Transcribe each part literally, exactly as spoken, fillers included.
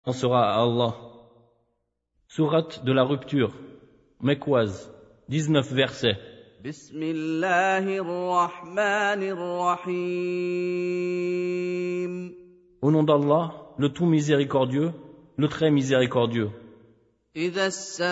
On sera à Allah. Sourate de la rupture, Mecquoise, dix-neuf versets. Bismillahirrahmanirrahim. Au nom d'Allah, le tout miséricordieux, le très miséricordieux. إذا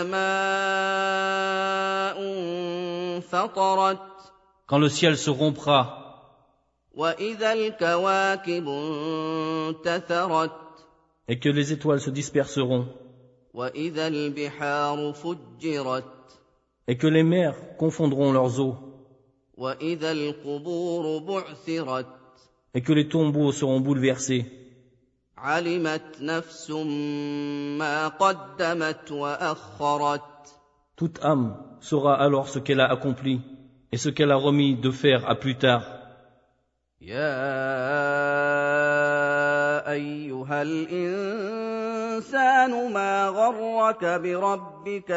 السماء انفطرت Quand le ciel se rompra وإذا الكواكب انتثرت et que les étoiles se disperseront وإذا البحار فجرت et que les mers confondront leurs eaux وإذا القبور بعثرت et que les tombeaux seront bouleversés, علمت نفس ما قدمت وأخرت. toute âme saura alors ce qu'elle a accompli et ce qu'elle a remis de faire à plus tard. يا أيها الإنسان ما غرك بربك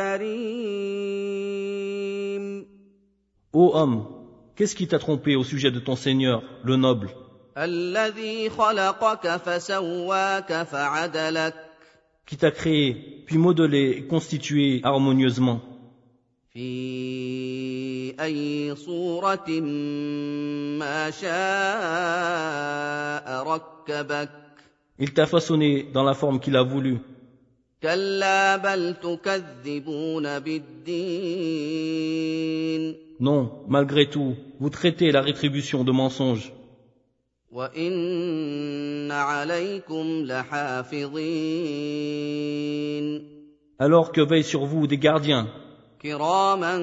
الكريم. Ô homme, qu'est-ce qui t'a trompé au sujet de ton Seigneur, le noble, الذي خلقك فسواك فعدلك qui t'a créé, puis modelé et constitué harmonieusement, في أي صورة ما شاء ركبك. il t'a façonné dans la forme qu'il a voulu. كلا بل تكذبون بالدين Non, malgré tout, vous traitez la rétribution de mensonge. وإن عليكم لحافظين Alors que veillent sur vous des gardiens, كراما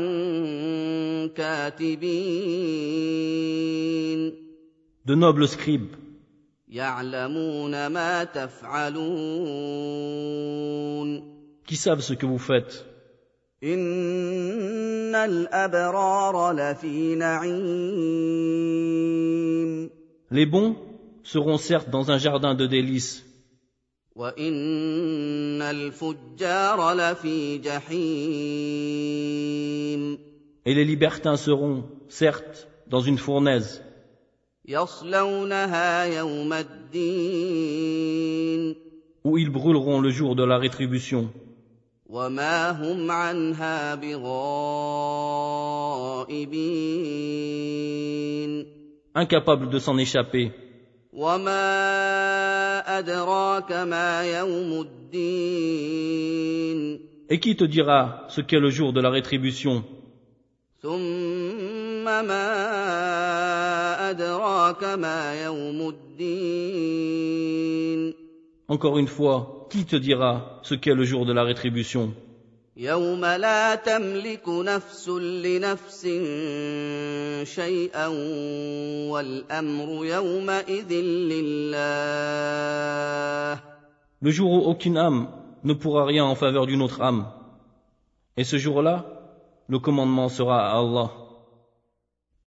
كاتبين de nobles scribes, يعلمون ما تفعلون. qui savent ce que vous faites. إن الأبرار لفي نعيم Les bons seront certes dans un jardin de délices, وإن الفجار لفي جحيم et les libertins seront certes dans une fournaise, يصلونها يوم الدين où ils brûleront le jour de la rétribution, وما هم عنها بغائبين incapables de s'en échapper. وما أدراك ما يوم الدين. Et qui te dira ce qu'est le jour de la rétribution? ثم ما أدراك ما يوم الدين. Encore une fois, qui te dira ce qu'est le jour de la rétribution? يوم لا تملك نفس لنفس شيئا والأمر يومئذ لله. Le jour où aucune âme ne pourra rien en faveur d'une autre âme. Et ce jour-là, le commandement sera à Allah.